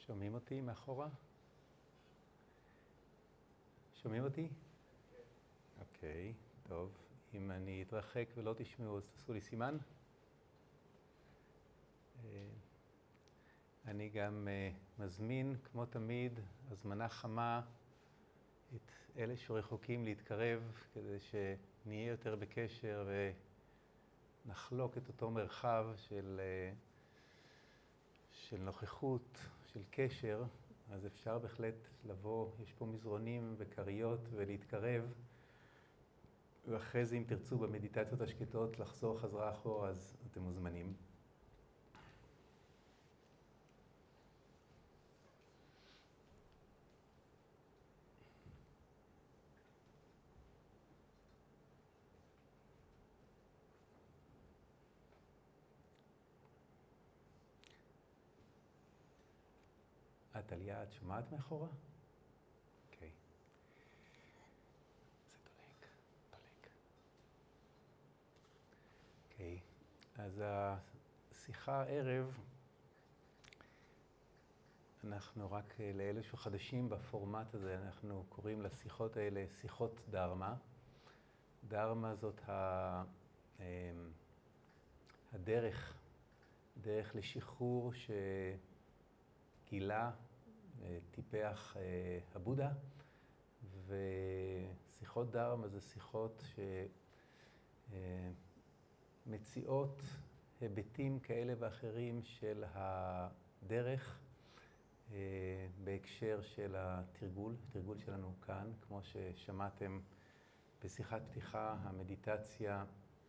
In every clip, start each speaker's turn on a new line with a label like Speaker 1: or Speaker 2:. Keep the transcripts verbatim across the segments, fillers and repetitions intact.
Speaker 1: שומעים אותי מאחורה? שומעים אותי? אוקיי, טוב. אם אני אתרחק ולא תשמעו, אז תעשו לי סימן. אני גם מזמין, כמו תמיד, הזמנה חמה את אלה שרחוקים להתקרב, כדי שנהיה יותר בקשר ונחלוק את אותו מרחב של, של נוכחות, של קשר. אז אפשר בהחלט לבוא, יש פה מזרונים וקריות ולהתקרב. ואחרי זה, אם תרצו במדיטציות השקטות לחזור חזרה אחורה, אז אתם מוזמנים. את עליה, את שומעת מאחורה? אוקיי. זה דולק, דולק. אוקיי, אז השיחה הערב, אנחנו רק לאלה שחדשים בפורמט הזה, אנחנו קוראים לשיחות האלה שיחות דרמה. דרמה זאת ה... הדרך, דרך לשחרור שגילה, טיפח הבודה, ושיחות דרמה זה שיחות שמציעות היבטים כאלה ואחרים של הדרך בהקשר של התרגול, התרגול שלנו כאן, כמו ששמעתם בשיחת פתיחה, המדיטציה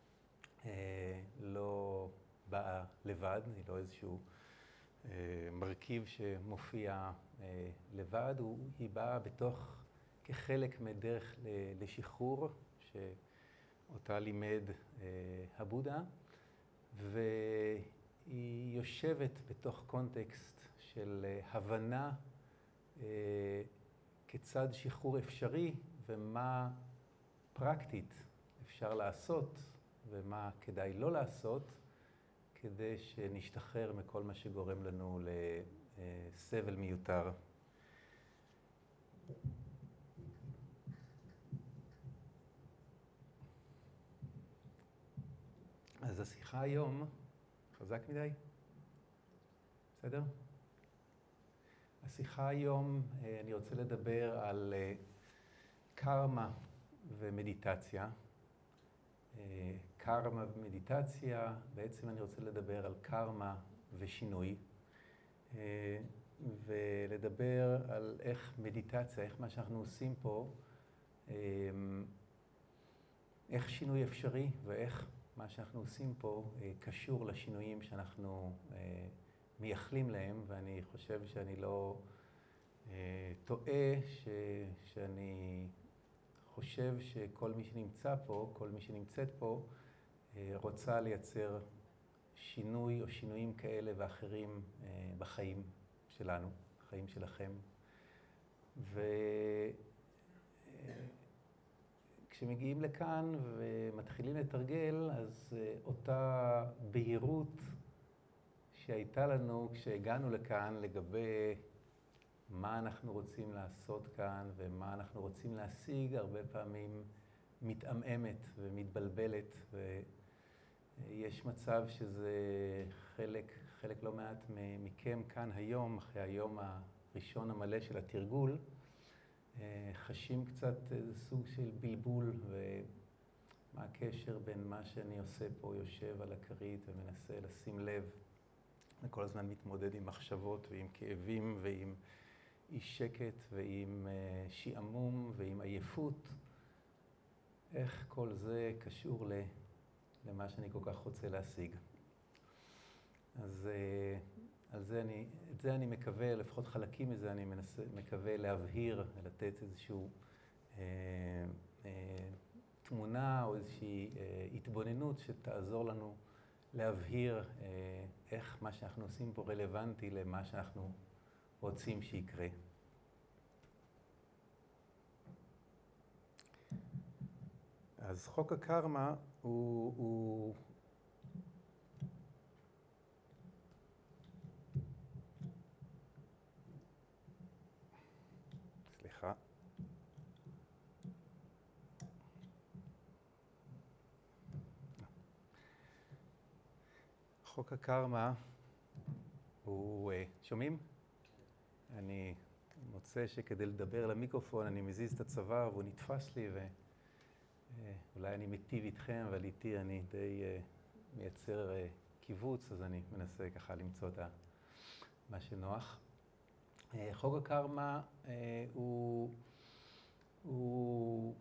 Speaker 1: לא באה לבד, היא לא איזשהו מרכיב שמופיע לבד, היא באה בתוך, כחלק מדרך לשחרור, שאותה לימד הבודה, והיא יושבת בתוך קונטקסט של הבנה כיצד שחרור אפשרי ומה פרקטית אפשר לעשות ומה כדאי לא לעשות, כדי שנשתחרר מכל מה שגורם לנו לסבל מיותר. אז השיחה היום, חזק מדי? בסדר? השיחה היום, אני רוצה לדבר על קרמה ומדיטציה. קרמה ומדיטציה, בעצם אני רוצה לדבר על קרמה ושינוי, ולדבר על איך מדיטציה, איך מה שאנחנו עושים פה, איך שינוי אפשרי ואיך מה שאנחנו עושים פה קשור לשינויים שאנחנו מייחלים להם, ואני חושב שאני לא טועה, ש, שאני חושב שכל מי שנמצא פה, כל מי שנמצאת פה, רוצה לייצר שינוי או שינויים כאלה ואחרים בחיים שלנו, בחיים שלכם. וכשמגיעים לכאן ומתחילים לתרגל, אז אותה בהירות שהייתה לנו כשהגענו לכאן לגבי מה אנחנו רוצים לעשות כאן ומה אנחנו רוצים להשיג, הרבה פעמים מתעמעמת ומתבלבלת, ויש מצב שזה חלק, חלק לא מעט מכם כאן היום, אחרי היום הראשון המלא של התרגול, חשים קצת איזה סוג של בלבול, ומה הקשר בין מה שאני עושה פה, יושב על הכרית ומנסה לשים לב, וכל הזמן מתמודד עם מחשבות ועם כאבים ועם אי שקט ועם שעמום ועם עייפות. איך כל זה קשור למה שאני כל כך רוצה להשיג. אז על זה אני, את זה אני מקווה, לפחות חלקים מזה אני מנסה, מקווה להבהיר ולתת איזושהי אה, אה, תמונה או איזושהי אה, התבוננות שתעזור לנו להבהיר אה, איך מה שאנחנו עושים פה רלוונטי למה שאנחנו רוצים שיקרה. אז חוק הקרמה הוא, הוא סליחה. חוק הקרמה הוא, שומעים? אני מוצא שכדי לדבר למיקרופון אני מזיז את הצוואר והוא נתפס לי, ואולי אני מיטיב איתכם, אבל איתי אני די מייצר קיבוץ, אז אני מנסה ככה למצוא את מה שנוח. חוק הקרמה הוא, הוא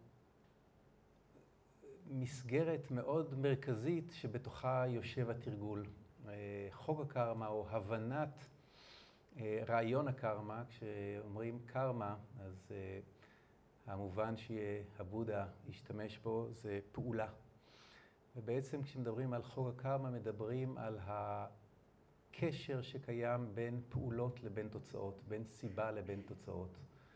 Speaker 1: מסגרת מאוד מרכזית שבתוכה יושב התרגול. חוק הקרמה או הבנת רעיון הקרמה, כשאומרים קרמה, אז המובן שהבודה השתמש בו זה פעולה. ובעצם כשמדברים על חוק הקרמה מדברים על הקשר שקיים בין פעולות לבין תוצאות, בין סיבה לבין תוצאות.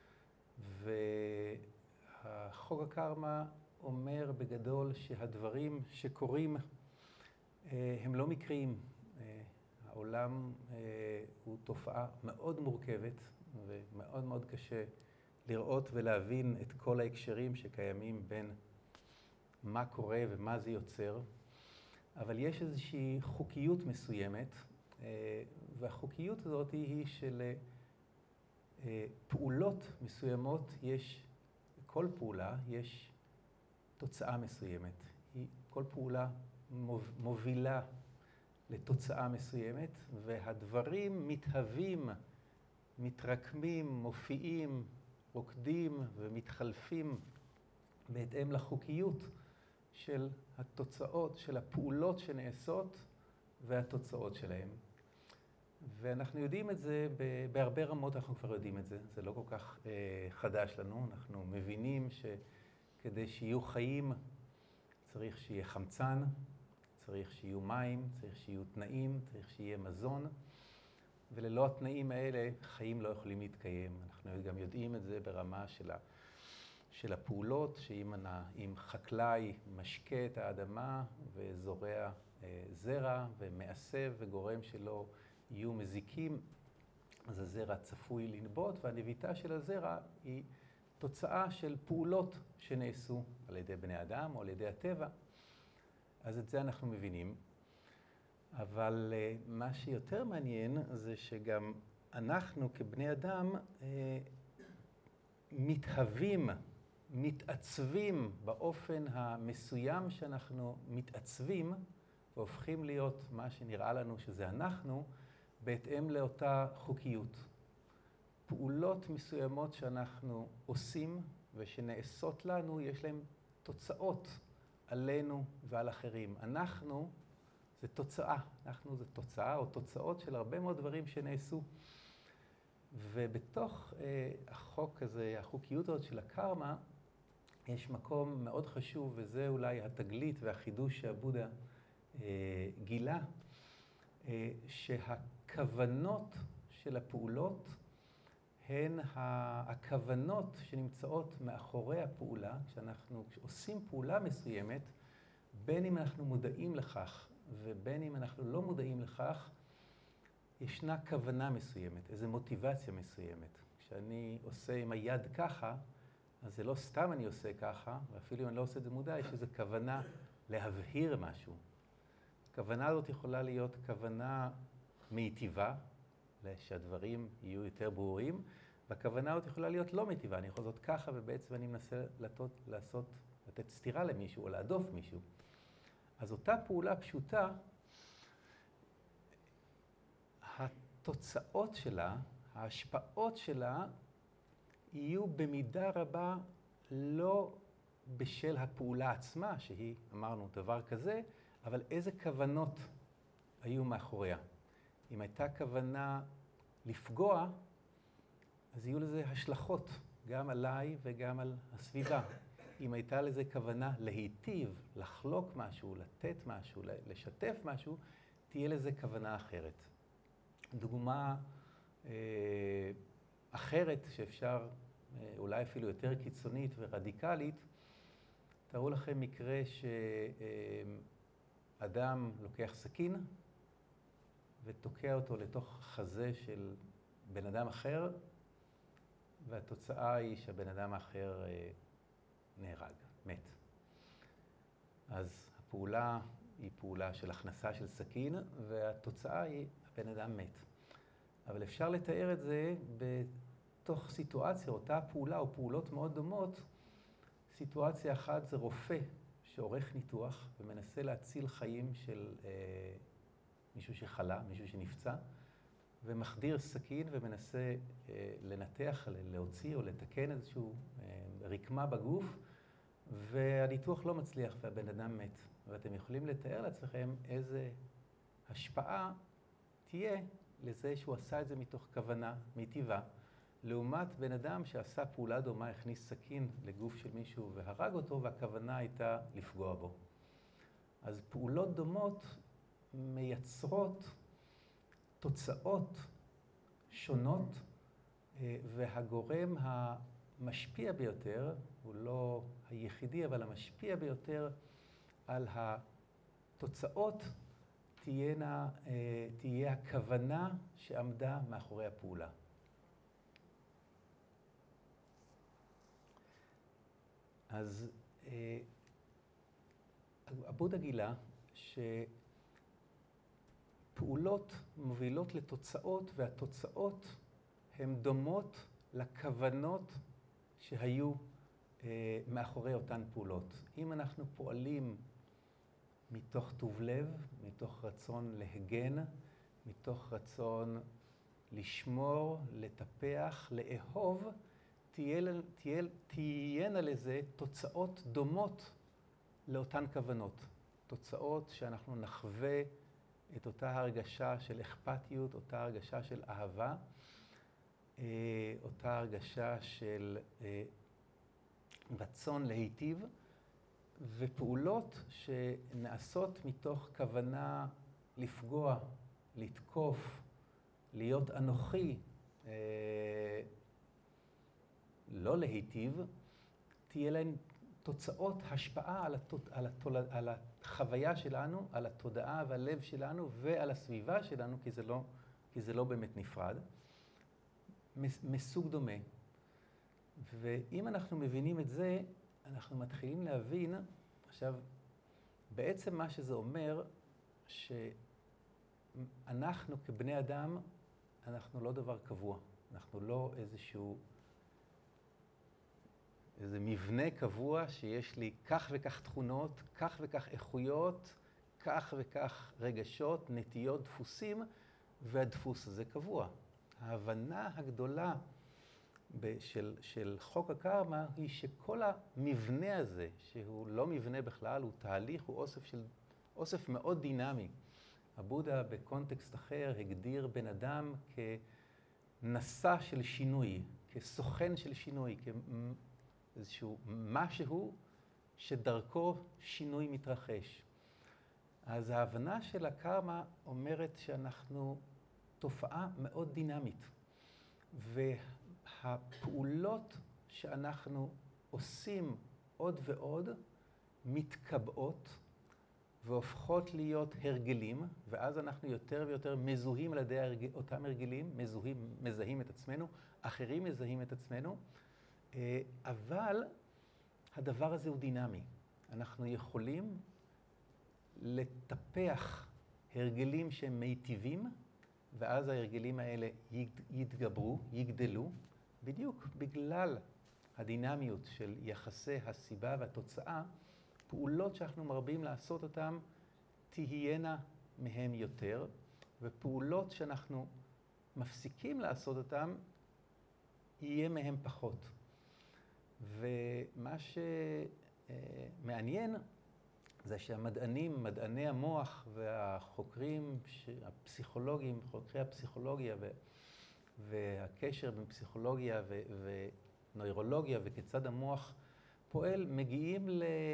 Speaker 1: והחוק הקרמה אומר בגדול שהדברים שקורים הם לא מקריים. העולם הוא תופעה מאוד מורכבת ומאוד מאוד קשה לראות ולהבין את כל ההקשרים שקיימים בין מה קורה ומה זה יוצר. אבל יש איזושהי חוקיות מסוימת, והחוקיות הזאת היא של פעולות מסוימות, יש, כל פעולה יש תוצאה מסוימת. היא, כל פעולה מובילה לתוצאה מסוימת, והדברים מתהווים, מתרקמים, מופיעים, רוקדים ומתחלפים בהתאם לחוקיות של התוצאות, של הפעולות שנעשות והתוצאות שלהם. ואנחנו יודעים את זה, בהרבה רמות אנחנו כבר יודעים את זה, זה לא כל כך אה, חדש לנו, אנחנו מבינים שכדי שיהיו חיים צריך שיהיה חמצן, צריך שיהיו מים, צריך שיהיו תנאים, צריך שיהיה מזון, וללא התנאים האלה חיים לא יכולים להתקיים. אנחנו גם יודעים את זה ברמה של, ה, של הפעולות, שאם אם חקלאי משקה את האדמה וזורע אה, זרע ומעשב וגורם שלא יהיו מזיקים, אז הזרע צפוי לנבוט, והנביטה של הזרע היא תוצאה של פעולות שנעשו על ידי בני אדם או על ידי הטבע. אז את זה אנחנו מבינים. אבל uh, מה שיותר מעניין זה שגם אנחנו כבני אדם uh, מתהווים, מתעצבים באופן המסוים שאנחנו מתעצבים, והופכים להיות מה שנראה לנו שזה אנחנו, בהתאם לאותה חוקיות. פעולות מסוימות שאנחנו עושים ושנעשות לנו, יש להן תוצאות עלינו ועל אחרים. אנחנו זה תוצאה, אנחנו זה תוצאה או תוצאות של הרבה מאוד דברים שנעשו. ובתוך אה, החוק הזה, החוקיות הזאת של הקרמה, יש מקום מאוד חשוב, וזה אולי התגלית והחידוש שהבודה אה, גילה, אה, שהכוונות של הפעולות הן הכוונות שנמצאות מאחורי הפעולה. כשאנחנו עושים פעולה מסוימת, בין אם אנחנו מודעים לכך ובין אם אנחנו לא מודעים לכך, ישנה כוונה מסוימת, איזו מוטיבציה מסוימת. כשאני עושה עם היד ככה, אז זה לא סתם אני עושה ככה, ואפילו אם אני לא עושה את זה מודע, יש איזו כוונה להבהיר משהו. הכוונה הזאת יכולה להיות כוונה מיטיבה, שהדברים יהיו יותר ברורים, והכוונה הזאת יכולה להיות לא מיטיבה. אני יכול לעשות ככה, ובעצם אני מנסה לתות, לעשות, לתת סתירה למישהו או להדוף מישהו. אז אותה פעולה פשוטה, התוצאות שלה, ההשפעות שלה, יהיו במידה רבה לא בשל הפעולה עצמה, שהיא, אמרנו, דבר כזה, אבל איזה כוונות היו מאחוריה. אם הייתה כוונה לפגוע, אז יהיו לזה השלכות, גם עליי וגם על הסביבה. אם הייתה לזה כוונה להיטיב, לחלוק משהו, לתת משהו, לשתף משהו, תהיה לזה כוונה אחרת. דוגמה אה, אחרת שאפשר, אה, אולי אפילו יותר קיצונית ורדיקלית, תראו לכם מקרה שאדם לוקח סכין ותוקע אותו לתוך חזה של בן אדם אחר, והתוצאה היא שהבן אדם האחר נהרג, מת. אז הפעולה היא פעולה של הכנסה של סכין, והתוצאה היא הבן אדם מת. אבל אפשר לתאר את זה בתוך סיטואציה, אותה פעולה או פעולות מאוד דומות. סיטואציה אחת זה רופא שעורך ניתוח ומנסה להציל חיים של אה, מישהו שחלה, מישהו שנפצע, ומחדיר סכין ומנסה אה, לנתח, להוציא או לתקן איזשהו אה, רקמה בגוף, והניתוח לא מצליח והבן אדם מת. ואתם יכולים לתאר לעצמכם איזה השפעה תהיה לזה שהוא עשה את זה מתוך כוונה, מטבעה, לעומת בן אדם שעשה פעולה דומה, הכניס סכין לגוף של מישהו והרג אותו, והכוונה הייתה לפגוע בו. אז פעולות דומות מייצרות תוצאות שונות, והגורם המשפיע ביותר, הוא לא היחידי, אבל המשפיע ביותר על התוצאות, תהיינה, תהיה הכוונה שעמדה מאחורי הפעולה. אז הבודה גילה שפעולות מובילות לתוצאות, והתוצאות הן דומות לכוונות שהיו מאחורי אותן פעולות. אם אנחנו פועלים מתוך טוב לב, מתוך רצון להגן, מתוך רצון לשמור, לטפח, לאהוב, תהיה, תהיה, תהיינה לזה תוצאות דומות לאותן כוונות. תוצאות שאנחנו נחווה את אותה הרגשה של אכפתיות, אותה הרגשה של אהבה, אותה הרגשה של רצון להיטיב, ופעולות שנעשות מתוך כוונה לפגוע, לתקוף, להיות אנוכי, לא להיטיב, תהיה להן תוצאות השפעה על, התות, על, התול, על החוויה שלנו, על התודעה והלב שלנו ועל הסביבה שלנו, כי זה לא, כי זה לא באמת נפרד, מסוג דומה. ואם אנחנו מבינים את זה, אנחנו מתחילים להבין, עכשיו, בעצם מה שזה אומר, שאנחנו כבני אדם, אנחנו לא דבר קבוע. אנחנו לא איזשהו, איזה מבנה קבוע שיש לי כך וכך תכונות, כך וכך איכויות, כך וכך רגשות, נטיות, דפוסים, והדפוס הזה קבוע. ההבנה הגדולה של, של חוק הקרמה היא שכל המבנה הזה, שהוא לא מבנה בכלל, הוא תהליך, הוא אוסף, של, אוסף מאוד דינמי. הבודה בקונטקסט אחר הגדיר בן אדם כנשא של שינוי, כסוכן של שינוי, כאיזשהו משהו שדרכו שינוי מתרחש. אז ההבנה של הקרמה אומרת שאנחנו תופעה מאוד דינמית. והפעולות שאנחנו עושים עוד ועוד מתקבעות והופכות להיות הרגלים, ואז אנחנו יותר ויותר מזוהים על ידי אותם הרגלים, מזוהים, מזהים את עצמנו, אחרים מזהים את עצמנו, אבל הדבר הזה הוא דינמי. אנחנו יכולים לטפח הרגלים שהם מיטיבים, ואז ההרגלים האלה יתגברו, יגדלו, בדיוק בגלל הדינמיות של יחסי הסיבה והתוצאה, פעולות שאנחנו מרבים לעשות אותן תהיינה מהם יותר, ופעולות שאנחנו מפסיקים לעשות אותן יהיה מהם פחות. ומה שמעניין זה שהמדענים, מדעני המוח והחוקרים הפסיכולוגיים, חוקרי הפסיכולוגיה והקשר בין פסיכולוגיה ונוירולוגיה וכיצד המוח פועל, מגיעים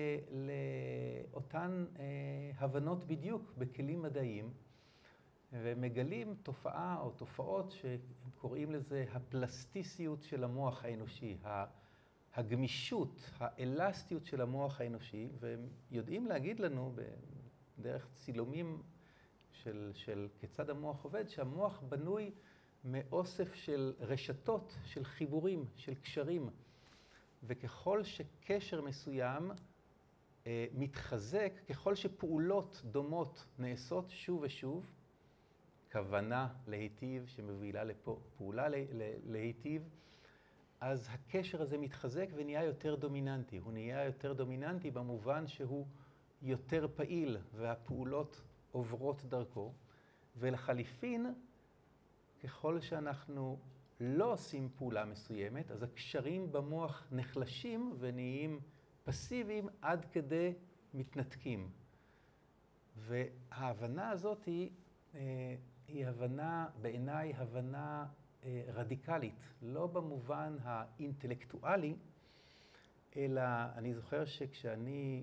Speaker 1: לאותן הבנות בדיוק בכלים מדעיים, ומגלים תופעה או תופעות שקוראים לזה הפלסטיסיות של המוח האנושי, הגמישות, האלסטיות של המוח האנושי, והם יודעים להגיד לנו בדרך צילומים של, של כיצד המוח עובד, שהמוח בנוי מאוסף של רשתות, של חיבורים, של קשרים. וככל שקשר מסוים אה, מתחזק, ככל שפעולות דומות נעשות שוב ושוב, כוונה להיטיב שמובילה לפעולה להיטיב, אז הקשר הזה מתחזק ונהיה יותר דומיננטי. הוא נהיה יותר דומיננטי במובן שהוא יותר פעיל והפעולות עוברות דרכו. ולחליפין, ככל שאנחנו לא עושים פעולה מסוימת, אז הקשרים במוח נחלשים ונהיים פסיביים עד כדי מתנתקים. וההבנה הזאת היא, היא הבנה, בעיניי הבנה רדיקלית, לא במובן האינטלקטואלי, אלא אני זוכר שכשאני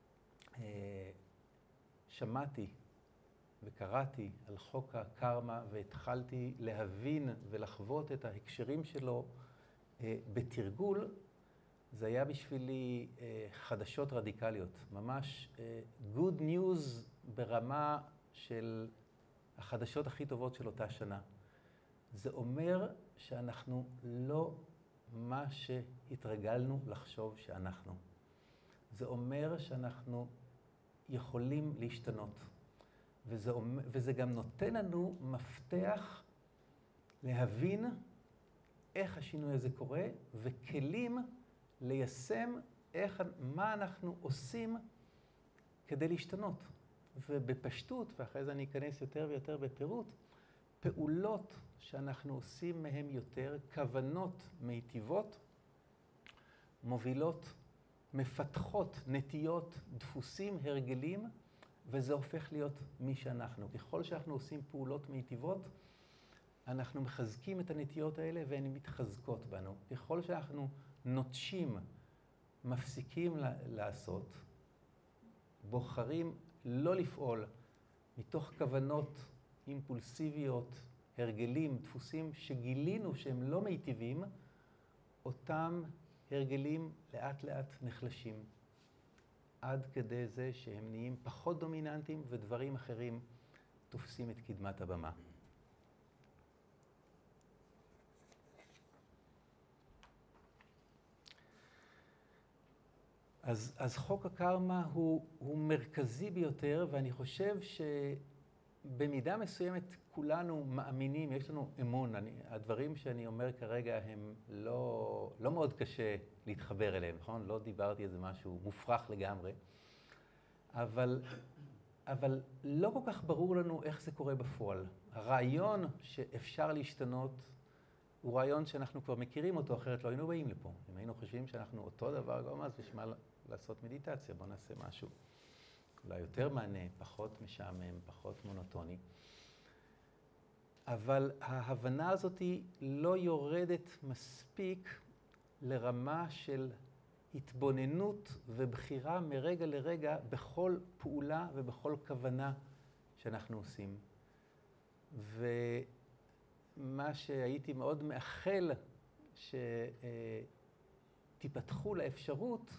Speaker 1: שמעתי וקראתי על חוק הקרמה והתחלתי להבין ולחוות את ההקשרים שלו בתרגול, זה היה בשבילי חדשות רדיקליות, ממש good news ברמה של החדשות הכי טובות של אותה שנה. זה אומר שאנחנו לא מה שהתרגלנו לחשוב שאנחנו. זה אומר שאנחנו יכולים להשתנות. וזה, וזה גם נותן לנו מפתח להבין איך השינוי הזה קורה, וכלים ליישם איך, מה אנחנו עושים כדי להשתנות. ובפשטות, ואחרי זה אני אכנס יותר ויותר בפירוט, פעולות שאנחנו עושים מהם יותר, כוונות מיטיבות, מובילות, מפתחות נטיות, דפוסים, הרגלים, וזה הופך להיות מי שאנחנו. ככל שאנחנו עושים פעולות מיטיבות, אנחנו מחזקים את הנטיות האלה והן מתחזקות בנו. ככל שאנחנו נוטשים, מפסיקים לעשות, בוחרים לא לפעול מתוך כוונות אימפולסיביות, הרגלים, דפוסים שגילינו שהם לא מיטיבים, אותם הרגלים לאט לאט נחלשים. עד כדי זה שהם נהיים פחות דומיננטיים ודברים אחרים תופסים את קדמת הבמה. אז, אז חוק הקרמה הוא, הוא מרכזי ביותר, ואני חושב שבמידה מסוימת כולנו מאמינים, יש לנו אמון. אני, הדברים שאני אומר כרגע הם לא, לא מאוד קשה להתחבר אליהם, נכון? לא דיברתי איזה משהו מופרך לגמרי, אבל, אבל לא כל כך ברור לנו איך זה קורה בפועל. הרעיון שאפשר להשתנות הוא רעיון שאנחנו כבר מכירים אותו, אחרת לא היינו באים לפה. אם היינו חושבים שאנחנו אותו דבר, גם אז בשביל לעשות מדיטציה, בואו נעשה משהו. אולי יותר מענה, פחות משעמם, פחות מונוטוני. אבל ההבנה הזאת היא לא יורדת מספיק לרמה של התבוננות ובחירה מרגע לרגע בכל פעולה ובכל כוונה שאנחנו עושים. ומה שהייתי מאוד מאחל שתיפתחו לאפשרות,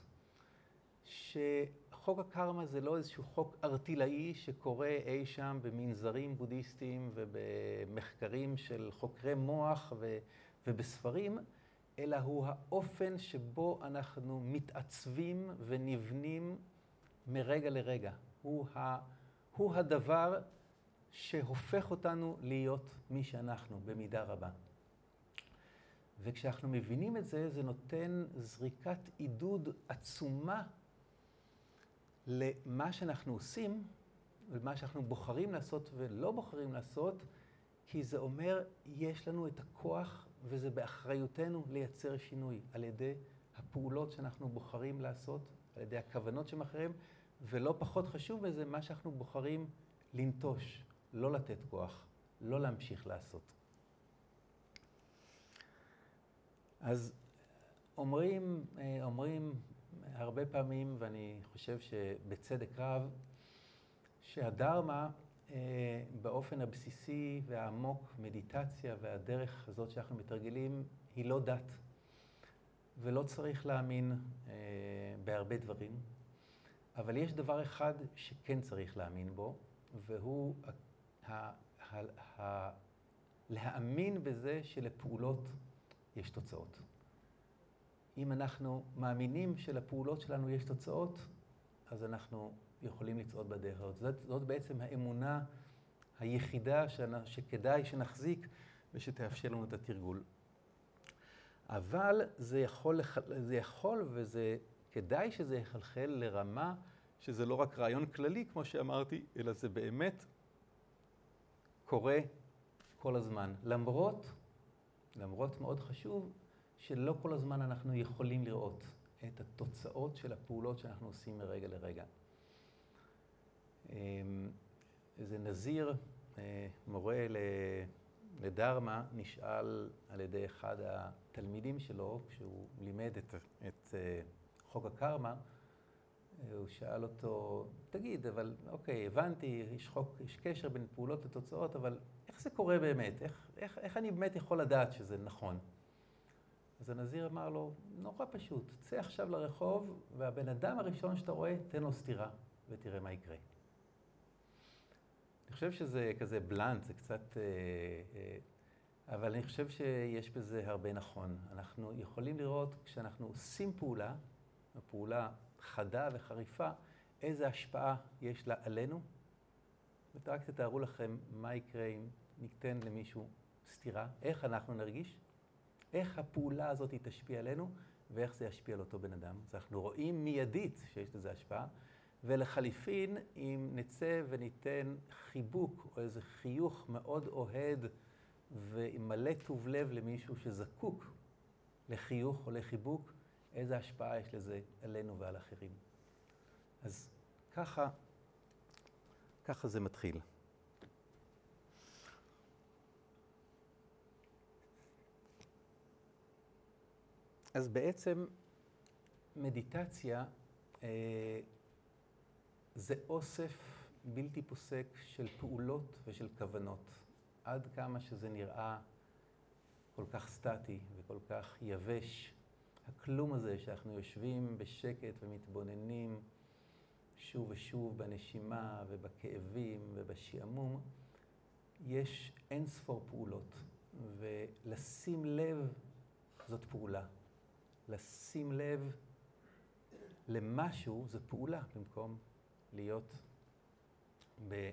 Speaker 1: שחוק הקרמה זה לא איזשהו חוק ארטילאי שקורה אי שם במנזרים בודהיסטיים ובמחקרים של חוקרי מוח ו- ובספרים, אלא הוא האופן שבו אנחנו מתעצבים ונבנים מרגע לרגע. הוא, ה- הוא הדבר שהופך אותנו להיות מי שאנחנו במידה רבה. וכשאנחנו מבינים את זה, זה נותן זריקת עידוד עצומה למה שאנחנו עושים, ולמה שאנחנו בוחרים לעשות ולא בוחרים לעשות, כי זה אומר, יש לנו את הכוח, וזה באחריותנו לייצר שינוי, על ידי הפעולות שאנחנו בוחרים לעשות, על ידי הכוונות שמאחוריהם, ולא פחות חשוב מזה, מה שאנחנו בוחרים לנטוש, לא לתת כוח, לא להמשיך לעשות. אז אומרים, אומרים הרבה פעמים, ואני חושב שבצדק רב, שהדרמה באופן הבסיסי והעמוק, מדיטציה והדרך הזאת שאנחנו מתרגלים, היא לא דת. ולא צריך להאמין בהרבה דברים. אבל יש דבר אחד שכן צריך להאמין בו, והוא להאמין בזה שלפעולות יש תוצאות. אם אנחנו מאמינים שלפעולות שלנו יש תוצאות, אז אנחנו יכולים לצעוד בדרך הזאת. זאת, זאת בעצם האמונה היחידה שכדאי שנחזיק ושתאפשר לנו את התרגול. אבל זה יכול, זה יכול וזה כדאי שזה יחלחל לרמה שזה לא רק רעיון כללי, כמו שאמרתי, אלא זה באמת קורה כל הזמן. למרות, למרות מאוד חשוב, שלא כל הזמן אנחנו יכולים לראות את התוצאות של הפעולות שאנחנו עושים מרגע לרגע. איזה נזיר, מורה לדרמה, נשאל על ידי אחד התלמידים שלו, כשהוא לימד את, את חוק הקרמה, הוא שאל אותו, תגיד, אבל אוקיי, הבנתי, יש חוק, יש קשר בין פעולות לתוצאות, אבל איך זה קורה באמת? איך, איך, איך אני באמת יכול לדעת שזה נכון? אז הנזיר אמר לו, נורא פשוט, צא עכשיו לרחוב, והבן אדם הראשון שאתה רואה, תן לו סתירה, ותראה מה יקרה. אני חושב שזה כזה בלנט, זה קצת... אבל אני חושב שיש בזה הרבה נכון. אנחנו יכולים לראות, כשאנחנו עושים פעולה, הפעולה חדה וחריפה, איזה השפעה יש לה עלינו. ורק תתארו לכם מה יקרה אם ניתן למישהו סתירה, איך אנחנו נרגיש, איך הפעולה הזאת תשפיע עלינו, ואיך זה ישפיע על אותו בן אדם. אז אנחנו רואים מיידית שיש לזה השפעה, ולחליפין, אם נצא וניתן חיבוק או איזה חיוך מאוד אוהד ומלא טוב לב למישהו שזקוק לחיוך או לחיבוק, איזה השפעה יש לזה עלינו ועל אחרים. אז ככה, ככה זה מתחיל. אז בעצם מדיטציה אה, זה אוסף בלתי פוסק של פעולות ושל כוונות. עד כמה שזה נראה כל כך סטטי וכל כך יבש, הכלום הזה שאנחנו יושבים בשקט ומתבוננים שוב ושוב בנשימה ובכאבים ובשעמום, יש אין ספור פעולות, ולשים לב זאת פעולה. לשים לב למשהו זו פעולה, במקום להיות ב...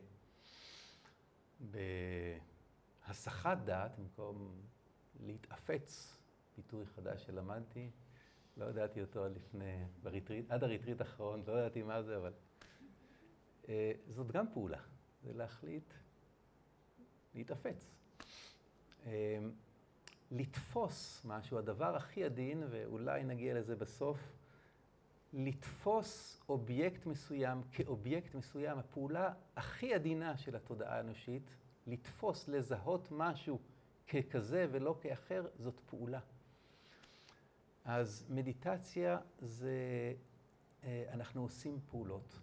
Speaker 1: בהסחת דעת, במקום להתאפץ, ביטוי חדש שלמדתי, לא ידעתי אותו עד לפני, בריטריט, עד הריטריט האחרון, לא ידעתי מה זה, אבל אה, זאת גם פעולה, זה להחליט להתאפץ. אה, לתפוס משהו, הדבר הכי עדין, ואולי נגיע לזה בסוף, לתפוס אובייקט מסוים כאובייקט מסוים, הפעולה הכי עדינה של התודעה האנושית, לתפוס, לזהות משהו ככזה ולא כאחר, זאת פעולה. אז מדיטציה זה, אנחנו עושים פעולות,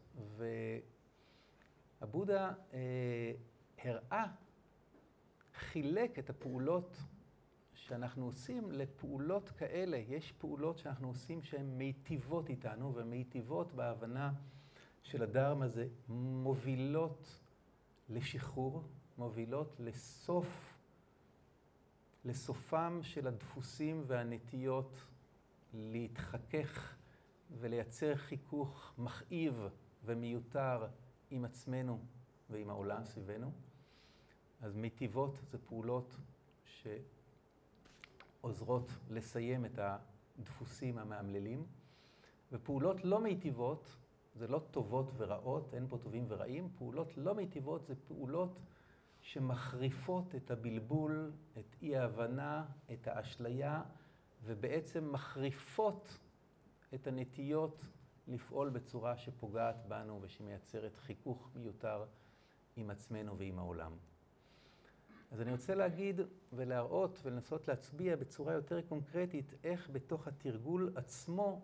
Speaker 1: והבודה הראה, חילק את הפעולות שאנחנו עושים לפעולות כאלה. יש פעולות שאנחנו עושים שהן מיטיבות איתנו, ומיטיבות בהבנה של הדרמה זה מובילות לשחרור, מובילות לסוף, לסופם של הדפוסים והנטיות להתחכך ולייצר חיכוך מכאיב ומיותר עם עצמנו ועם העולם סביבנו. אז מיטיבות זה פעולות ש... עוזרות לסיים את הדפוסים המאמללים, ופעולות לא מיטיבות, זה לא טובות ורעות, אין פה טובים ורעים, פעולות לא מיטיבות זה פעולות שמחריפות את הבלבול, את אי ההבנה, את האשליה, ובעצם מחריפות את הנטיות לפעול בצורה שפוגעת בנו ושמייצרת חיכוך מיותר עם עצמנו ועם העולם. אז אני רוצה להגיד ולהראות ולנסות להצביע בצורה יותר קונקרטית איך בתוך התרגול עצמו,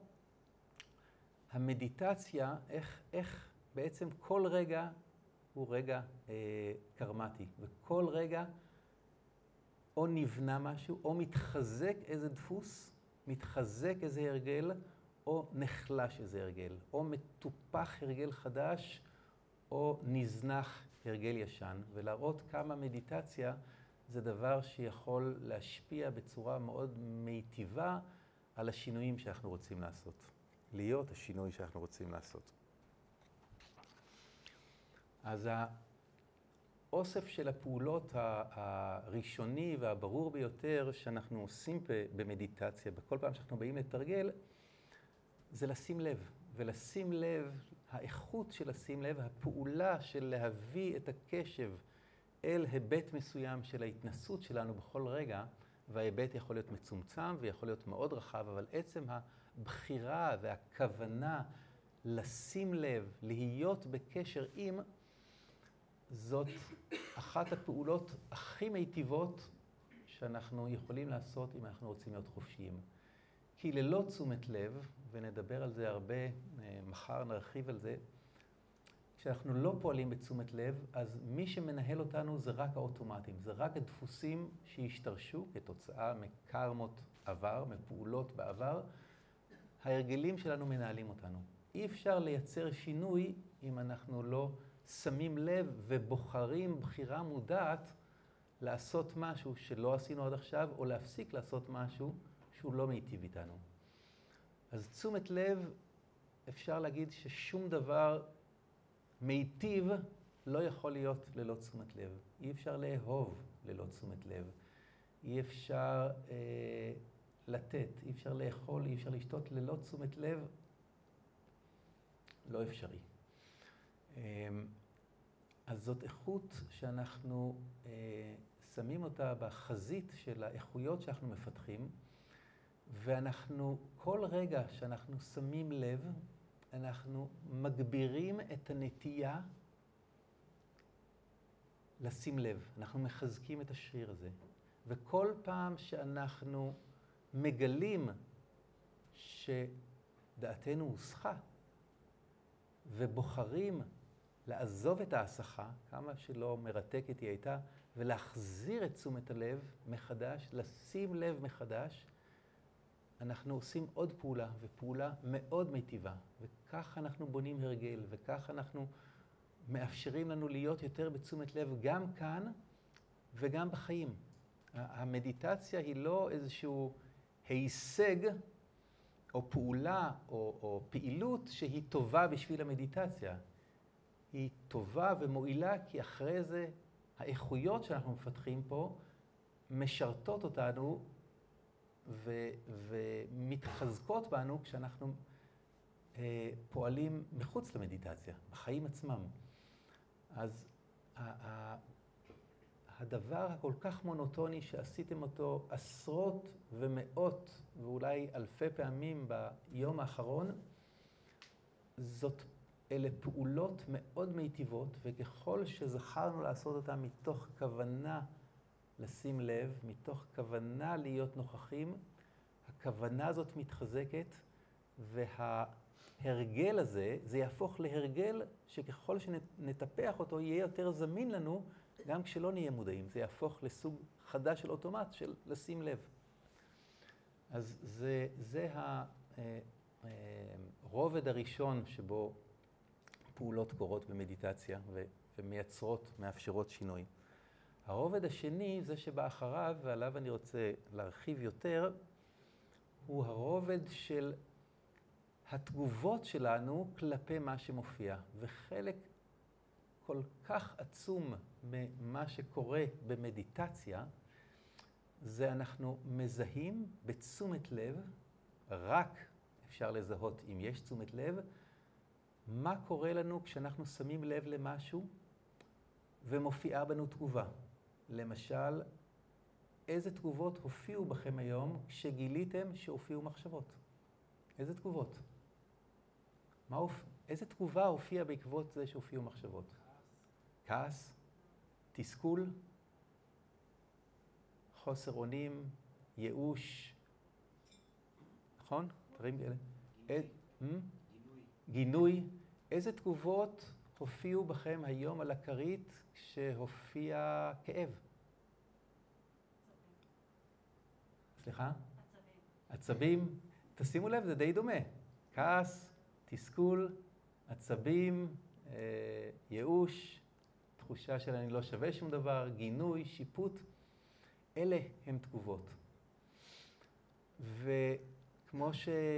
Speaker 1: המדיטציה, איך, איך בעצם כל רגע הוא רגע אה, קרמטי, וכל רגע או נבנה משהו, או מתחזק איזה דפוס, מתחזק איזה הרגל, או נחלש איזה הרגל, או מטופח הרגל חדש, או נזנח הרגל ישן, ולהראות כמה מדיטציה זה דבר שיכול להשפיע בצורה מאוד מיטיבה על השינויים שאנחנו רוצים לעשות. להיות השינוי שאנחנו רוצים לעשות. אז האוסף של הפעולות הראשוני והברור ביותר שאנחנו עושים במדיטציה, בכל פעם שאנחנו באים לתרגל, זה לשים לב. ולשים לב, האיכות של לשים לב, הפעולה של להביא את הקשב אל היבט מסוים של ההתנסות שלנו בכל רגע, וההיבט יכול להיות מצומצם ויכול להיות מאוד רחב, אבל עצם הבחירה והכוונה לשים לב, להיות בקשר עם, זאת אחת הפעולות הכי מיטיבות שאנחנו יכולים לעשות אם אנחנו רוצים להיות חופשיים. כי ללא תשומת לב, ונדבר על זה הרבה, מחר נרחיב על זה, כשאנחנו לא פועלים בתשומת לב, אז מי שמנהל אותנו זה רק האוטומטים, זה רק הדפוסים שהשתרשו כתוצאה מקרמות עבר, מפעולות בעבר. ההרגלים שלנו מנהלים אותנו. אי אפשר לייצר שינוי אם אנחנו לא שמים לב ובוחרים בחירה מודעת לעשות משהו שלא עשינו עד עכשיו, או להפסיק לעשות משהו שהוא לא מיטיב איתנו. אז תשומת לב, אפשר להגיד ששום דבר מיטיב לא יכול להיות ללא תשומת לב. אי אפשר לאהוב ללא תשומת לב. אי אפשר אה, לתת, אי אפשר לאכול, אי אפשר לשתות ללא תשומת לב. לא אפשרי. אה, אז זאת איכות שאנחנו אה, שמים אותה בחזית של האיכויות שאנחנו מפתחים, ואנחנו, כל רגע שאנחנו שמים לב, אנחנו מגבירים את הנטייה לשים לב. אנחנו מחזקים את השריר הזה. וכל פעם שאנחנו מגלים שדעתנו הוסחה, ובוחרים לעזוב את ההסחה, כמה שלא מרתקת היא הייתה, ולהחזיר את תשומת הלב מחדש, לשים לב מחדש, אנחנו עושים עוד פעולה, ופעולה מאוד מיטיבה. וכך אנחנו בונים הרגל, וכך אנחנו מאפשרים לנו להיות יותר בתשומת לב גם כאן וגם בחיים. המדיטציה היא לא איזשהו הישג או פעולה או, או פעילות שהיא טובה בשביל המדיטציה. היא טובה ומועילה כי אחרי זה האיכויות שאנחנו מפתחים פה משרתות אותנו ו, ומתחזקות בנו כשאנחנו אה, פועלים מחוץ למדיטציה, בחיים עצמם. אז ה, ה, הדבר הכל כך מונוטוני שעשיתם אותו עשרות ומאות ואולי אלפי פעמים ביום האחרון, זאת אלה פעולות מאוד מיטיבות, וככל שזכרנו לעשות אותן מתוך כוונה לשים לב, מתוך כוונה להיות נוכחים, הכוונה הזאת מתחזקת, וההרגל הזה, זה יהפוך להרגל שככל שנטפח אותו יהיה יותר זמין לנו, גם כשלא נהיה מודעים. זה יהפוך לסוג חדש של אוטומט של לשים לב. אז זה, זה הרובד הראשון שבו פעולות קורות במדיטציה ו- ומייצרות, מאפשרות שינוי. הרובד השני, זה שבא אחריו, ועליו אני רוצה להרחיב יותר, הוא הרובד של התגובות שלנו כלפי מה שמופיע. וחלק כל כך עצום ממה שקורה במדיטציה, זה אנחנו מזהים בתשומת לב, רק אפשר לזהות אם יש תשומת לב, מה קורה לנו כשאנחנו שמים לב למשהו ומופיעה בנו תגובה. למשל, איזה תגובות הופיעו בכם היום כשגיליתם שהופיעו מחשבות? איזה תגובות? מה הופ... איזה תגובה הופיעה בעקבות זה שהופיעו מחשבות? כעס. כעס? תסכול? חוסר אונים? ייאוש? נכון? דברים כאלה. גינוי. אה? גינוי. איזה תגובות הופיעו בכם היום על הכרית כשהופיע כאב? סליחה? עצבים. עצבים. תשימו לב, זה די דומה. כעס, תסכול, עצבים, אה, ייאוש, תחושה של אני לא שווה שום דבר, גינוי, שיפוט. אלה הן תגובות. וכמו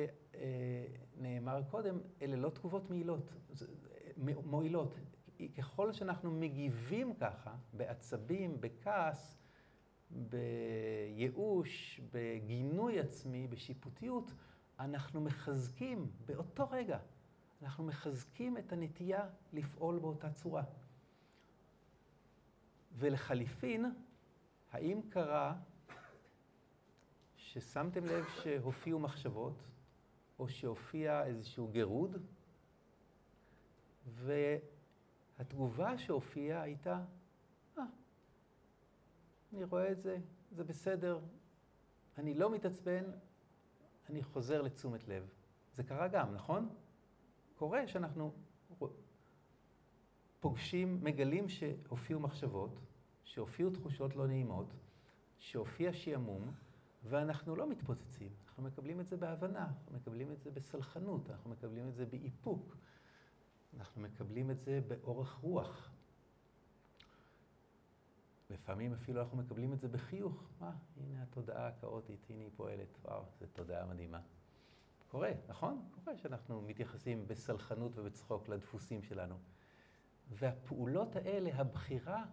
Speaker 1: שנאמר קודם, אלה לא תגובות מעילות, מועילות. ככל שאנחנו מגיבים ככה, בעצבים, בכעס, בייאוש, בגינוי עצמי, בשיפוטיות, אנחנו מחזקים באותו רגע, אנחנו מחזקים את הנטייה לפעול באותה צורה. ולחליפין, האם קרה ששמתם לב שהופיעו מחשבות, או שהופיע איזשהו גירוד, והתגובה שהופיעה הייתה, אה, אני רואה את זה, זה בסדר, אני לא מתעצבן, אני חוזר לתשומת לב. זה קרה גם, נכון? קורה שאנחנו פוגשים, מגלים שהופיעו מחשבות, שהופיעו תחושות לא נעימות, שהופיע שיעמום, ואנחנו לא מתפוצצים. אנחנו מקבלים את זה בהבנה, אנחנו מקבלים את זה בסלחנות, אנחנו מקבלים את זה באיפוק, אנחנו מקבלים את זה באורך רוח. לפעמים אפילו אנחנו מקבלים את זה בחיוך. מה? הנה התודעה הכאוטית, הנה היא פועלת. וואו, זו תודעה מדהימה. קורה, נכון? קורה שאנחנו מתייחסים בסלחנות ובצחוק לדפוסים שלנו. והפעולות האלה, הבחירה,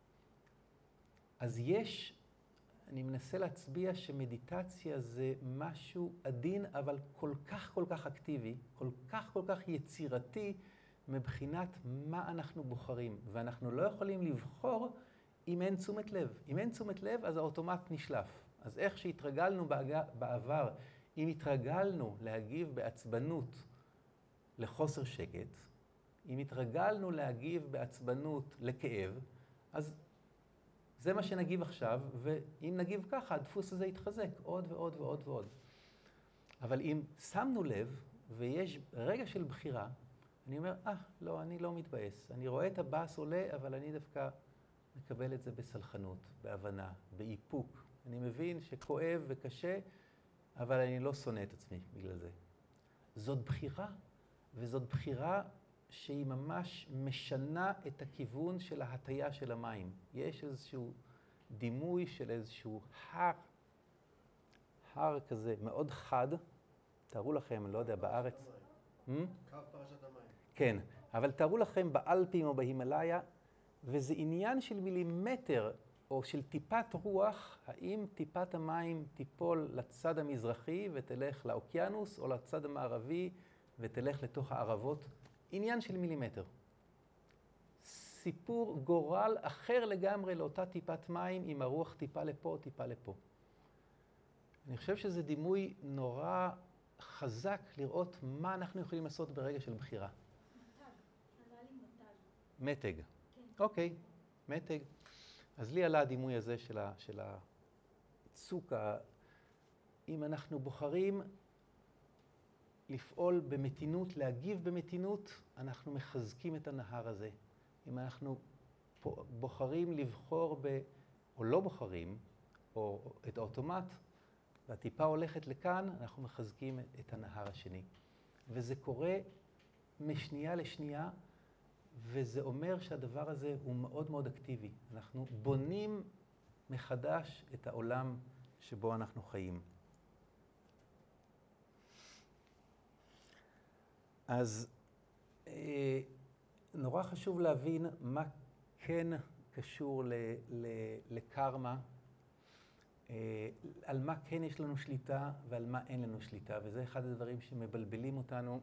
Speaker 1: אז יש, אני מנסה להצביע שמדיטציה זה משהו עדין, אבל כל כך כל כך אקטיבי, כל כך כל כך יצירתי, מבחינת מה אנחנו בוחרים. ואנחנו לא יכולים לבחור אם אין תשומת לב. אם אין תשומת לב, אז האוטומט נשלף. אז איך שהתרגלנו בעבר, אם התרגלנו להגיב בעצבנות לחוסר שקט, אם התרגלנו להגיב בעצבנות לכאב, אז זה מה שנגיב עכשיו, ואם נגיב ככה, הדפוס הזה יתחזק עוד ועוד ועוד ועוד. אבל אם שמנו לב, ויש רגע של בחירה, אני אומר, אה, לא, אני לא מתבאס. אני רואה את הבאס עולה, אבל אני דווקא מקבל את זה בסלחנות, בהבנה, באיפוק. אני מבין שכואב וקשה, אבל אני לא שונא את עצמי בגלל זה. זאת בחירה, וזאת בחירה שהיא ממש משנה את הכיוון של ההטיה של המים. יש איזשהו דימוי של איזשהו הר, הר כזה מאוד חד. תארו לכם, לא יודע, בארץ.
Speaker 2: קו פרשת המים.
Speaker 1: כן, אבל תארו לכם באלפים או בהימלאיה, וזה עניין של מילימטר או של טיפת רוח, האם טיפת המים תיפול לצד המזרחי ותלך לאוקיינוס, או לצד המערבי ותלך לתוך הערבות. עניין של מילימטר. סיפור גורל אחר לגמרי לאותה טיפת מים, עם הרוח טיפה לפה, טיפה לפה. אני חושב שזה דימוי נורא חזק לראות מה אנחנו יכולים לעשות ברגע של בחירה.
Speaker 3: מתג, עלה לי מתג.
Speaker 1: מתג.
Speaker 3: כן.
Speaker 1: אוקיי, מתג. אז לי עלה הדימוי הזה של, ה, של הצוק. אם אנחנו בוחרים לפעול במתינות, להגיב במתינות, אנחנו מחזקים את הנהר הזה. אם אנחנו בוחרים לבחור ב... או לא בוחרים, או את האוטומט, והטיפה הולכת לכאן, אנחנו מחזקים את הנהר השני. וזה קורה משנייה לשנייה, וזה אומר שהדבר הזה הוא מאוד מאוד אקטיבי. אנחנו בונים מחדש את העולם שבו אנחנו חיים. אז אה, נורא חשוב להבין מה כן קשור ל, ל, לקרמה, אה, על מה כן יש לנו שליטה ועל מה אין לנו שליטה, וזה אחד הדברים שמבלבלים אותנו,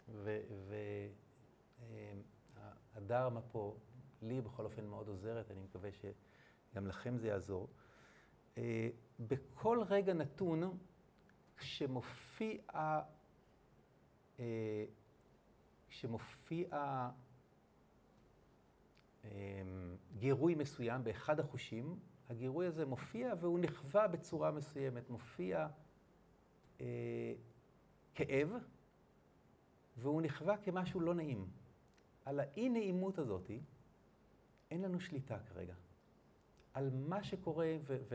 Speaker 1: והדרמה פה, לי בכל אופן מאוד עוזרת, אני מקווה שגם לכם זה יעזור. אה, בכל רגע נתון, כשמופיע אה, כשמופיע גירוי מסוים באחד החושים, הגירוי הזה מופיע והוא נחווה בצורה מסוימת, מופיע אה, כאב, והוא נחווה כמשהו לא נעים. על האי נעימות הזאת אין לנו שליטה כרגע. על מה שקורה,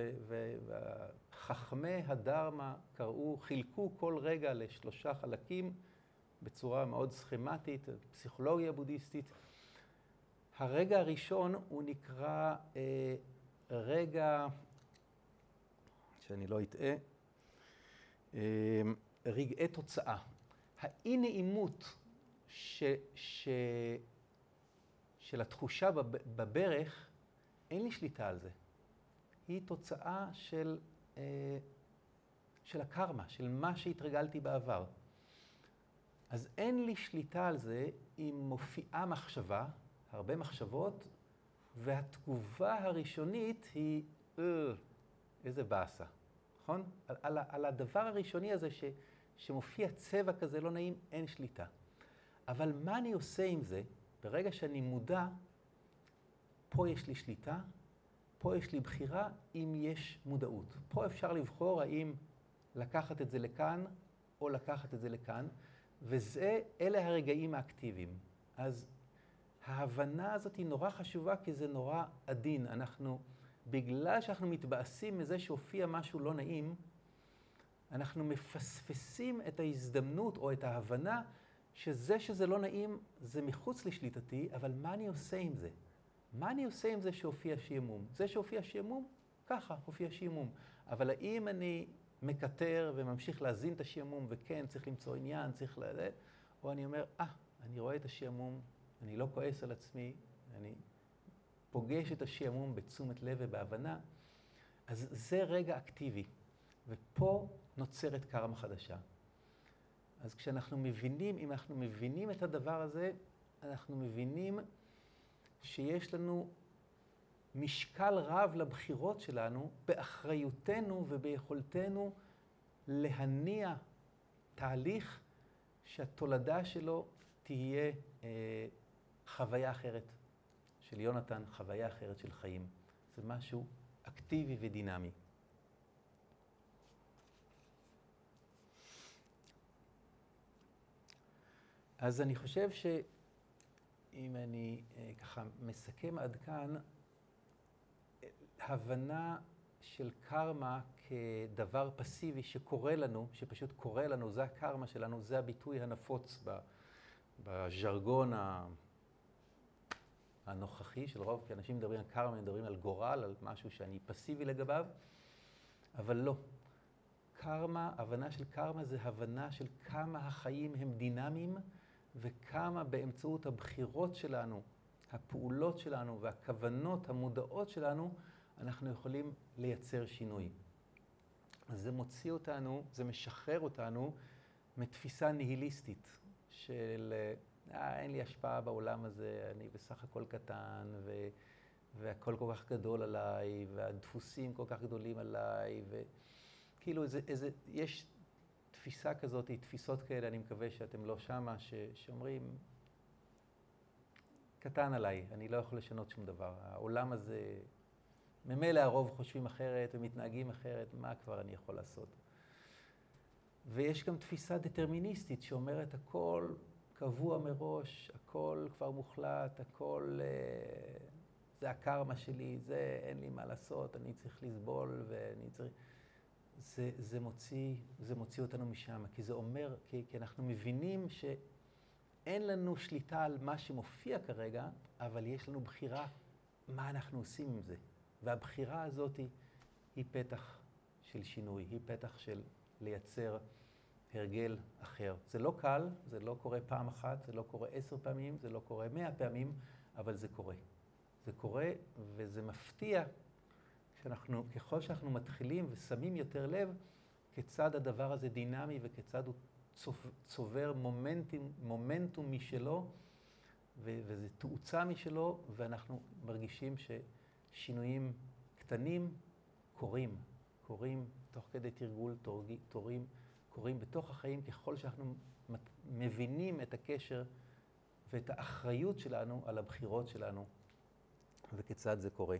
Speaker 1: וחכמי הדרמה קראו, חילקו כל רגע לשלושה חלקים, בצורה מאוד סכמטית, פסיכולוגיה בודהיסטית. הרגע הראשון הוא נקרא אה, רגע שאני לא אטעה. רגעי תוצאה. האי נעימות ש, ש, של התחושה בברך, אין לי שליטה על זה. היא תוצאה של, של הקרמה, של מה שהתרגלתי בעבר. אז אין לי שליטה על זה אם מופיעה מחשבה, הרבה מחשבות, והתגובה הראשונית היא, אה, איזה באסה, נכון? על, על, על הדבר הראשוני הזה ש, שמופיע צבע כזה לא נעים, אין שליטה. אבל מה אני עושה עם זה? ברגע שאני מודע, פה יש לי שליטה, פה יש לי בחירה אם יש מודעות. פה אפשר לבחור האם לקחת את זה לכאן או לקחת את זה לכאן, וזה, אלה הרגעים האקטיביים. אז ההבנה הזאת היא נורא חשובה כי זה נורא עדין. אנחנו, בגלל שאנחנו מתבאסים מזה שהופיע משהו לא נעים, אנחנו מפספסים את ההזדמנות או את ההבנה שזה שזה לא נעים זה מחוץ לשליטתי, אבל מה אני עושה עם זה? מה אני עושה עם זה שהופיע שימום? זה שהופיע שימום, ככה, הופיע שימום. אבל האם אני מקטר וממשיך להזין את השימום, וכן, צריך למצוא עניין, צריך לזה, או אני אומר, אה, אני רואה את השימום, אני לא כועס על עצמי, אני פוגש את השימום בתשומת לב ובהבנה, אז זה רגע אקטיבי, ופה נוצרת קרמה חדשה. אז כשאנחנו מבינים, אם אנחנו מבינים את הדבר הזה, אנחנו מבינים שיש לנו משקל רב לבחירות שלנו, באחריותנו וביכולתנו להניע תהליך שהתולדה שלו תהיה אה, חוויה אחרת של יונתן, חוויה אחרת של חיים. זה משהו אקטיבי ודינמי. אז אני חושב שאם אני אה, ככה מסכם עד כאן, הבנה של קרמה כדבר פסיבי שקורה לנו, שפשוט קורה לנו, זה הקרמה שלנו, זה הביטוי הנפוץ בז'רגון הנוכחי של רוב, כי אנשים מדברים על קרמה, מדברים על גורל, על משהו שאני פסיבי לגביו, אבל לא. קרמה, הבנה של קרמה זה הבנה של כמה החיים הם דינמיים, וכמה באמצעות הבחירות שלנו, הפעולות שלנו והכוונות המודעות שלנו, אנחנו יכולים לייצר שינוי. אז זה מוציא אותנו, זה משחרר אותנו מתפיסה ניהיליסטית של אה, אין לי השפעה בעולם הזה, אני בסך הכל קטן, ו... והכל כל כך גדול עליי, והדפוסים כל כך גדולים עליי, וכאילו איזה, איזה, יש תפיסה כזאת, תפיסות כאלה, אני מקווה שאתם לא שמה, ש... שאומרים, קטן עליי, אני לא יכול לשנות שום דבר. העולם הזה, ממילא הרוב חושבים אחרת ומתנהגים אחרת, מה כבר אני יכול לעשות? ויש גם תפיסה דטרמיניסטית שאומרת הכל קבוע מראש, הכל כבר מוחלט, הכל זה הקרמה שלי, זה אין לי מה לעשות, אני צריך לסבול ואני צריך... זה, זה מוציא, זה מוציא אותנו משם, כי זה אומר, כי, כי אנחנו מבינים שאין לנו שליטה על מה שמופיע כרגע, אבל יש לנו בחירה מה אנחנו עושים עם זה. והבחירה הזאת היא, היא פתח של שינוי, היא פתח של לייצר הרגל אחר. זה לא קל, זה לא קורה פעם אחת, זה לא קורה עשר פעמים, זה לא קורה מאה פעמים, אבל זה קורה. זה קורה וזה מפתיע שאנחנו, ככל שאנחנו מתחילים ושמים יותר לב, כיצד הדבר הזה דינמי וכיצד הוא צובר מומנטום, מומנטום משלו, ו- וזה תאוצה משלו, ואנחנו מרגישים ששינויים קטנים קורים, קורים תוך כדי תרגול, תורים, קורים בתוך החיים, ככל שאנחנו מבינים את הקשר ואת האחריות שלנו על הבחירות שלנו, וכיצד זה קורה.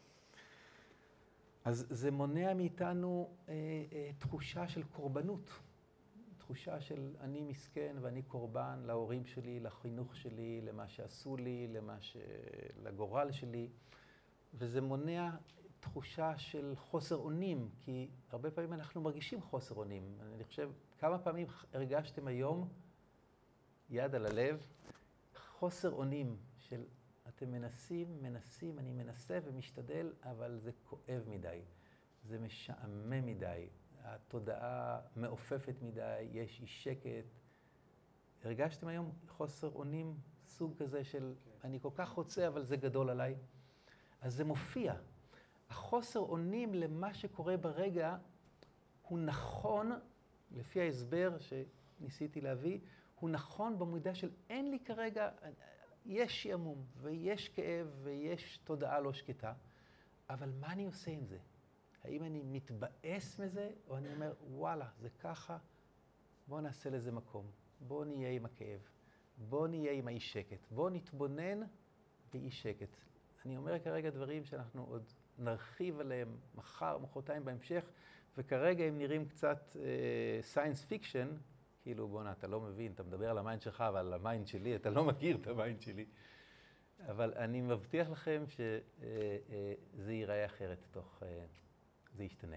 Speaker 1: אז זה מונע מאיתנו אה, אה, תחושה של קורבנות, תחושה של אני מסכן ואני קורבן להורים שלי, לחינוך שלי, למה שעשו לי, למה ש... לגורל שלי, וזה מונע תחושה של חוסר אונים, כי הרבה פעמים אנחנו מרגישים חוסר אונים. אני חושב, כמה פעמים הרגשתם היום, יד על הלב, חוסר אונים של אתם מנסים, מנסים, אני מנסה ומשתדל, אבל זה כואב מדי. זה משעמם מדי, התודעה מעופפת מדי, יש אי שקט. הרגשתם היום חוסר אונים, סוג כזה של כן. אני כל כך רוצה אבל זה גדול עליי? אז זה מופיע. החוסר אונים למה שקורה ברגע הוא נכון, לפי ההסבר שניסיתי להביא, הוא נכון במודע של אין לי כרגע, יש שעמום ויש כאב ויש תודעה לא שקטה, אבל מה אני עושה עם זה? האם אני מתבאס מזה, או אני אומר, וואלה, זה ככה, בוא נעשה לזה מקום, בוא נהיה עם הכאב, בוא נהיה עם האי שקט, בוא נתבונן באי שקט. אני אומר כרגע דברים שאנחנו עוד נרחיב עליהם מחר, מחרתיים בהמשך, וכרגע הם נראים קצת סיינס פיקשן, כאילו בוא'נה, אתה לא מבין, אתה מדבר על המיינד שלך, אבל על המיינד שלי, אתה לא מכיר את המיינד שלי. אבל אני מבטיח לכם שזה ייראה אחרת תוך, זה ישתנה.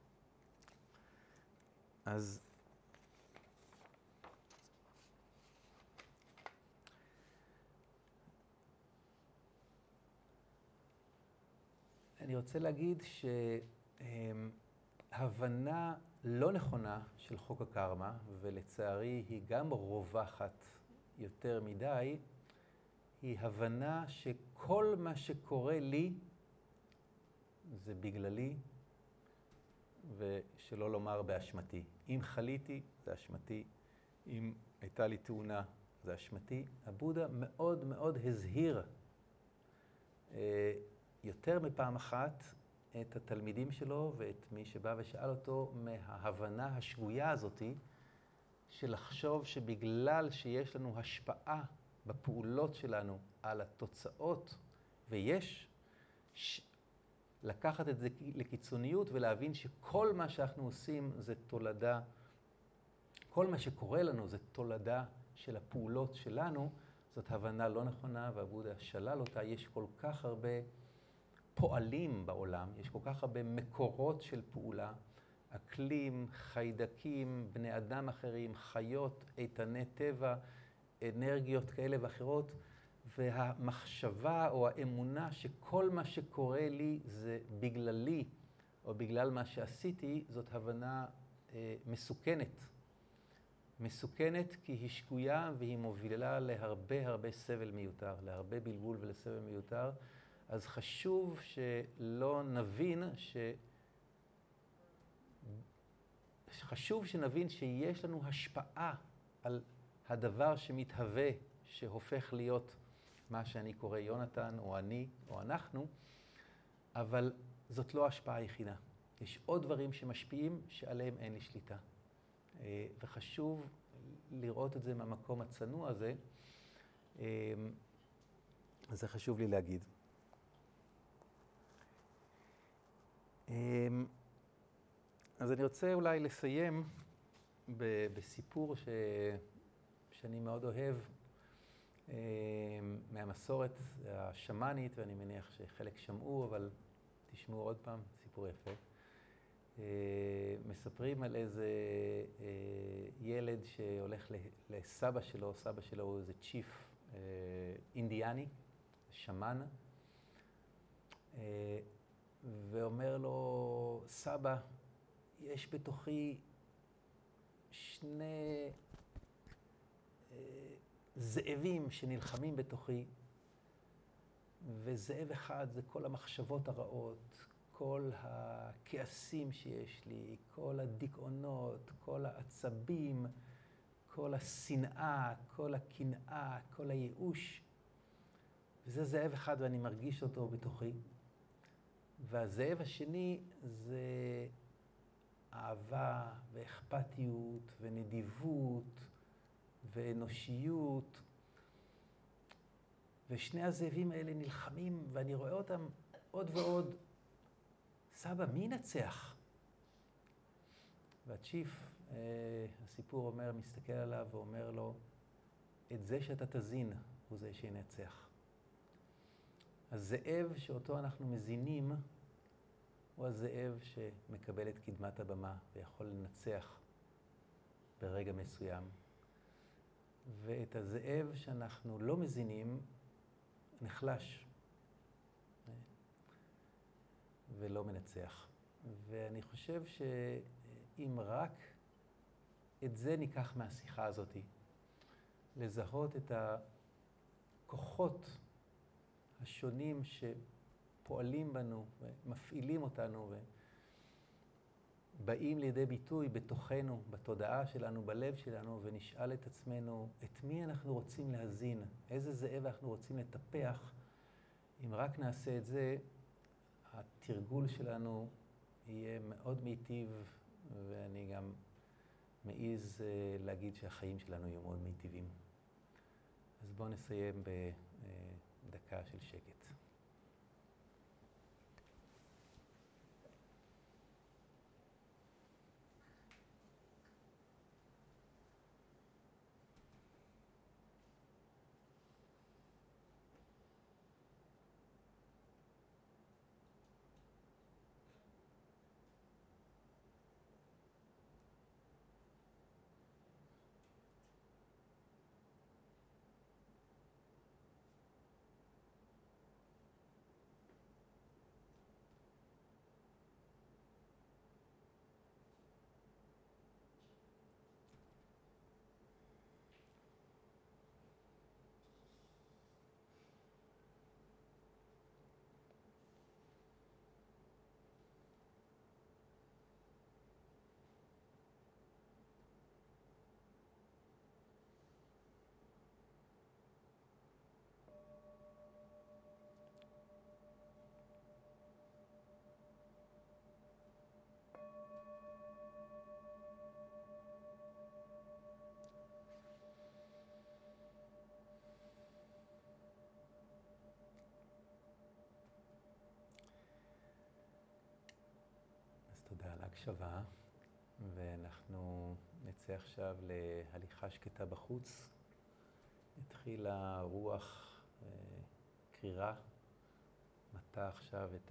Speaker 1: אז אני רוצה להגיד שהבנה לא נכונה של חוק הקרמה, ולצערי היא גם רווחת יותר מדי, היא הבנה שכל מה שקורה לי זה בגללי, ושלא לומר באשמתי. אם חליתי, זה אשמתי. אם הייתה לי תאונה, זה אשמתי. הבודה מאוד מאוד הזהיר יותר מפעם אחת את התלמידים שלו ואת מי שבא ושאל אותו מההבנה השגויה הזאת של לחשוב שבגלל שיש לנו השפעה בפעולות שלנו על התוצאות, ויש ש... לקחת את זה לקיצוניות ולהבין שכל מה שאנחנו עושים זה תולדה, כל מה שקורה לנו זה תולדה של הפעולות שלנו, זאת הבנה לא נכונה והבודה שלל אותה. יש כל כך הרבה פועלים בעולם, יש כל כך הרבה מקורות של פעולה, אקלים, חיידקים, בני אדם אחרים, חיות, איתני טבע, אנרגיות כאלה ואחרות, והמחשבה או האמונה שכל מה שקורה לי זה בגללי או בגלל מה שעשיתי, זאת הבנה אה, מסוכנת. מסוכנת כי היא שגויה והיא מובילה להרבה הרבה סבל מיותר, להרבה בלבול ולסבל מיותר. אז חשוב שלא נבין ש... חשוב שנבין שיש לנו השפעה על הדבר שמתהווה, שהופך להיות מה שאני קורא יונתן או אני או אנחנו, אבל זאת לא ההשפעה היחידה. יש עוד דברים שמשפיעים שעליהם אין לי שליטה. וחשוב לראות את זה מהמקום הצנוע הזה. אז זה חשוב לי להגיד. אז אני רוצה אולי לסיים בסיפור ש... שאני מאוד אוהב מהמסורת השמאנית, ואני מניח שחלק שמעו, אבל תשמעו עוד פעם, סיפור יפה. מספרים על איזה ילד שהולך לסבא שלו, סבא שלו הוא איזה צ'יף אינדיאני, שמן, ואומר לו, סבא, יש בתוכי שני זאבים שנלחמים בתוכי, וזאב אחד זה כל המחשבות הרעות, כל הכעסים שיש לי, כל הדיכאונות, כל העצבים, כל השנאה, כל הקנאה, כל הייאוש. וזה זאב אחד ואני מרגיש אותו בתוכי. והזאב השני זה אהבה ואכפתיות ונדיבות ואנושיות. ושני הזאבים האלה נלחמים ואני רואה אותם עוד ועוד. סבא, מי ינצח? והצ'יף, אה, הסיפור אומר, מסתכל עליו ואומר לו, את זה שאתה תזין הוא זה שינצח. הזאב שאותו אנחנו מזינים הוא הזאב שמקבל את קדמת הבמה ויכול לנצח ברגע מסוים. ואת הזאב שאנחנו לא מזינים נחלש ולא מנצח. ואני חושב שאם רק את זה ניקח מהשיחה הזאת, לזהות את הכוחות השונים שפועלים בנו ומפעילים אותנו ובאים לידי ביטוי בתוכנו, בתודעה שלנו, בלב שלנו, ונשאל את עצמנו את מי אנחנו רוצים להזין, איזה זאב אנחנו רוצים לטפח. אם רק נעשה את זה, התרגול שלנו יהיה מאוד מיטיב, ואני גם מעיז להגיד שהחיים שלנו יהיו מאוד מיטיבים. אז בואו נסיים בדקה של שקט. תודה על ההקשבה, ואנחנו נצא עכשיו להליכה שקטה בחוץ. התחילה רוח קרירה, מטה עכשיו את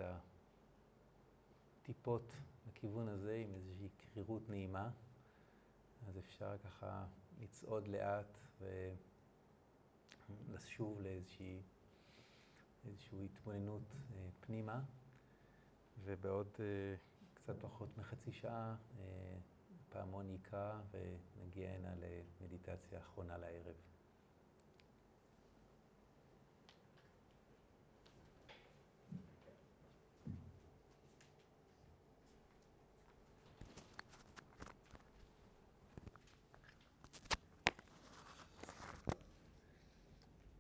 Speaker 1: הטיפות לכיוון הזה עם איזושהי קרירות נעימה. אז אפשר ככה לצעוד לאט ולשוב לאיזושהי איזושהי התבוננות פנימה, ובעוד קצת פחות מחצי שעה, פעמון יקרא ונגיע הנה למדיטציה האחרונה לערב.